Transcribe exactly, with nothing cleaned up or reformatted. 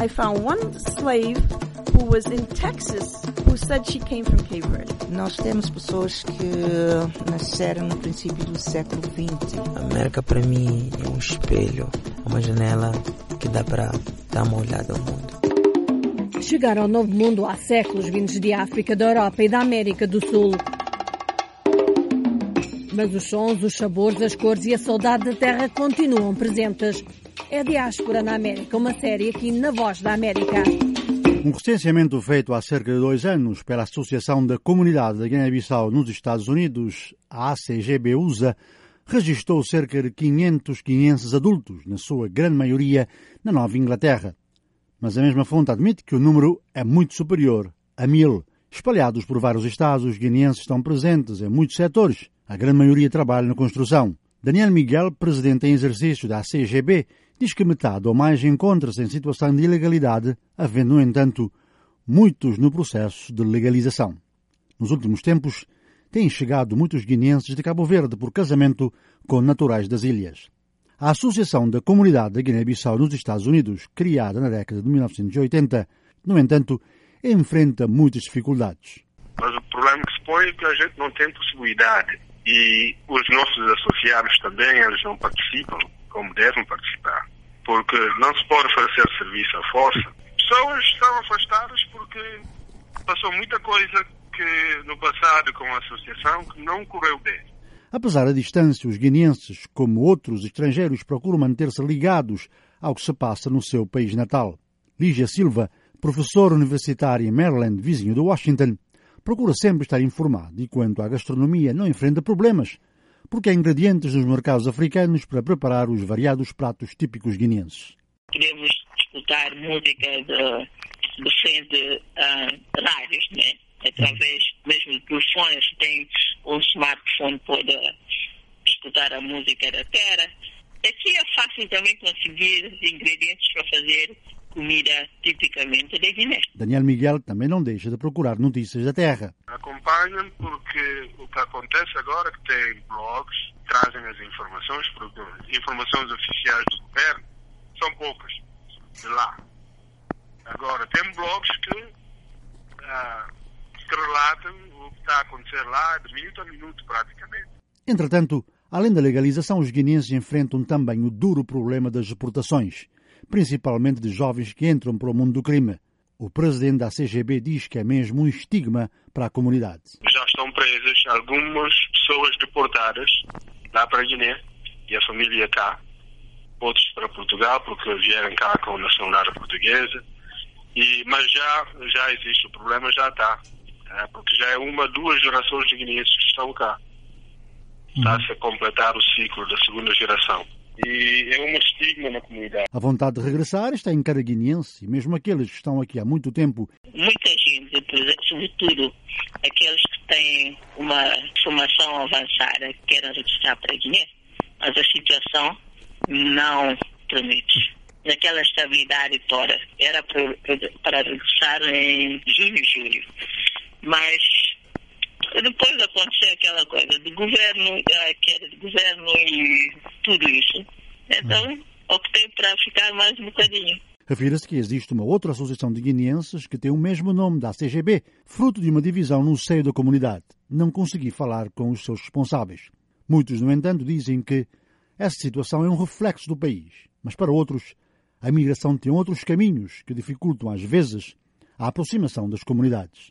I found one slave who was in Texas who said she came from Cape Verde. Nós temos pessoas que nasceram no princípio do século vinte. A América para mim é um espelho, uma janela que dá para dar uma olhada ao mundo. Chegaram ao Novo Mundo há séculos vindos de África, da Europa e da América do Sul. Mas os sons, os sabores, as cores e a saudade da terra continuam presentes. É Diáspora na América, uma série aqui na Voz da América. Um recenseamento feito há cerca de dois anos pela Associação da Comunidade da Guiné-Bissau nos Estados Unidos, a A C G B U S A, registrou cerca de quinhentos guineenses adultos, na sua grande maioria na Nova Inglaterra. Mas a mesma fonte admite que o número é muito superior a mil. Espalhados por vários estados, os guineenses estão presentes em muitos setores. A grande maioria trabalha na construção. Daniel Miguel, presidente em exercício da A C G B, diz que metade ou mais encontra-se em situação de ilegalidade, havendo, no entanto, muitos no processo de legalização. Nos últimos tempos, têm chegado muitos guineenses de Cabo Verde por casamento com naturais das ilhas. A Associação da Comunidade da Guiné-Bissau nos Estados Unidos, criada na década de mil novecentos e oitenta, no entanto, enfrenta muitas dificuldades. Mas o problema que se põe é que a gente não tem possibilidade. E os nossos associados também, eles não participam como devem participar. Porque não se pode oferecer serviço à força. Pessoas estão afastadas porque passou muita coisa que no passado com a associação que não correu bem. Apesar da distância, os guineenses, como outros estrangeiros, procuram manter-se ligados ao que se passa no seu país natal. Lígia Silva, professora universitária em Maryland, vizinho de Washington, procura sempre estar informado e, quanto à gastronomia, não enfrenta problemas, porque há ingredientes nos mercados africanos para preparar os variados pratos típicos guineenses. Queremos escutar música de diferentes uh, rádios, né? Através mesmo dos fones, tem um smartphone para escutar a música da terra. Aqui é fácil também conseguir ingredientes para fazer comida tipicamente da Guiné. Daniel Miguel também não deixa de procurar notícias da terra. Acompanham porque o que acontece agora é que tem blogs que trazem as informações, porque informações oficiais do governo são poucas de lá. Agora, tem blogs que, ah, que relatam o que está a acontecer lá de minuto a minuto praticamente. Entretanto, além da legalização, os guineenses enfrentam também o duro problema das deportações, principalmente de jovens que entram para o mundo do crime. O presidente da C G B diz que é mesmo um estigma para a comunidade. Já estão presas algumas pessoas deportadas lá para a Guiné e a família cá, outros para Portugal porque vieram cá com nacionalidade portuguesa, e, mas já, já existe o problema, já está, é, porque já é uma, duas gerações de guineenses que estão cá. Está-se a completar o ciclo da segunda geração. E é um estigma na comunidade. A vontade de regressar está em cada guineense, e mesmo aqueles que estão aqui há muito tempo. Muita gente, sobretudo aqueles que têm uma formação avançada, que querem regressar para a Guiné, mas a situação não permite. Naquela estabilidade toda, era para, para regressar em junho e julho. Mas depois aconteceu aquela coisa do governo, a queda do governo e tudo isso. Então, optei para ficar mais um bocadinho. Refira-se que existe uma outra associação de guineenses que tem o mesmo nome da C G B, fruto de uma divisão no seio da comunidade. Não consegui falar com os seus responsáveis. Muitos, no entanto, dizem que essa situação é um reflexo do país. Mas para outros, a migração tem outros caminhos que dificultam, às vezes, a aproximação das comunidades.